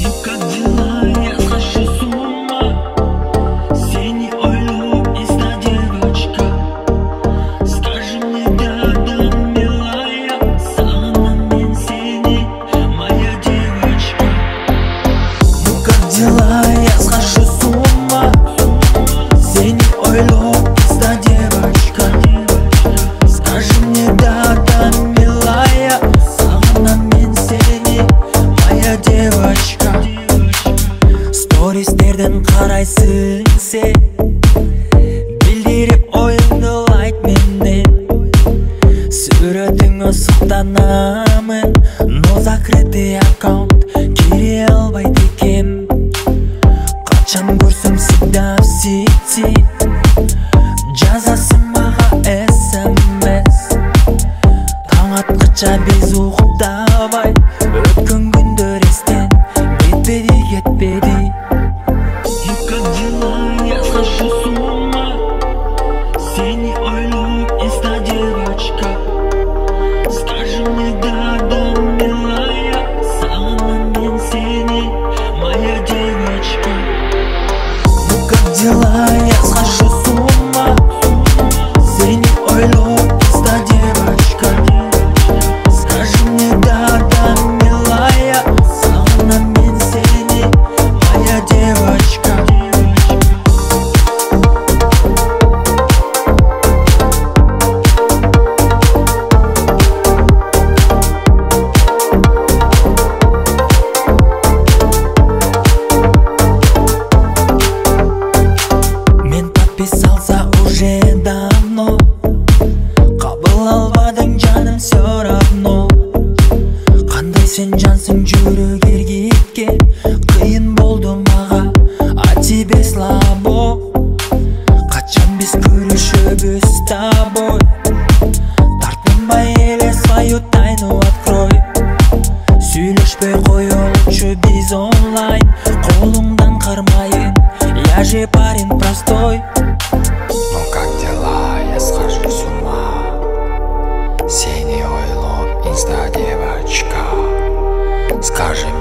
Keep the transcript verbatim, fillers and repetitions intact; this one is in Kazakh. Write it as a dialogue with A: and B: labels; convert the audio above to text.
A: Я схожу с ума, синий ойлоп, пизда девочка. Скажи мне да-да, милая, сағынам мен сені, моя девочка. Стористерден қарайсың сен, білдіріп ойыңды лайк менен. Суретіңе сұқтанамын, но закрытый аккаунт кире албайды екем. Қачан көрсем всегда в сети, жазасың маға смс. Таң атқанша без ұйықтамай, өткен күндер естен кетпеді кетпеді.
B: И как дела? Я схожу с ума, синий ойлоп, инста девочка. Скажи мне да-да, милая, сағынам мен сені, моя девочка.
A: Как дела? Я схожу с ума, синий ойлоп, пизда девочка. Скажи мне да-да, милая, сағынам мен сені, моя девочка. Подписался уже давно, қабыл албадың жаным все равно. Қандай сен жансың жүрек еркекке, қиын болды маға, а тебе слабо. Қачан біз көрішіп с тобой, тартынбай еле свою тайну открой. Сөйлешпей қой лучше біз онлайн, қолыңдан қармайын, я же парень простой.
C: Ну как дела? Я схожу с ума, синий ойлоп, инста девочка. Скажи